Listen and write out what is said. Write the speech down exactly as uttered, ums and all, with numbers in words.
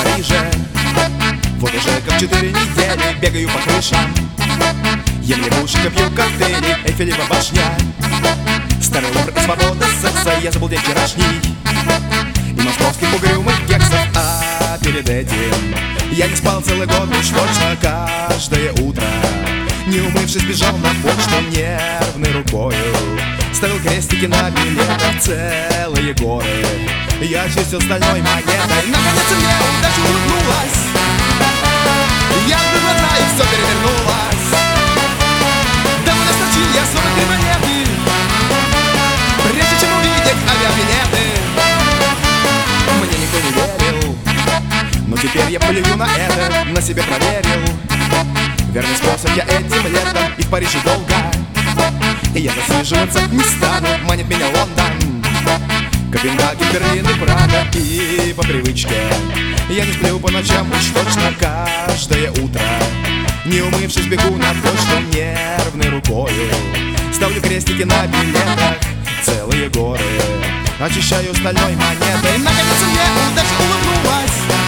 Париже. Вот уже как четыре недели бегаю по крышам, ем лягушек и пью коктейли, Эйфелева башня. Старый лавр и свобода секса, я забыл день вчерашний и московских угрюмых кексов. А перед этим я не спал целый год, уж точно каждое утро, не умывшись, бежал на почту нервной рукою, ставил крестики на билетах, целые горы я чистил стальной монетой. Наконец мне удача улыбнулась, я открыл глаза и все перевернулось. Довольно строчил я сорок три монеты, прежде чем увидеть авиабилеты. Мне никто не верил, но теперь я плюю на это, на себе проверил. Верный способ я этим летом и в Париже долго, и я засиживаться не стану, манит меня Лондон, Копенгаген, Берлин и Прага. И по привычке я не сплю по ночам уж точно каждое утро, не умывшись, бегу на почту нервной рукою, ставлю крестики на билетах, целые горы очищаю стальной монетой. Наконец мне удача улыбнулась,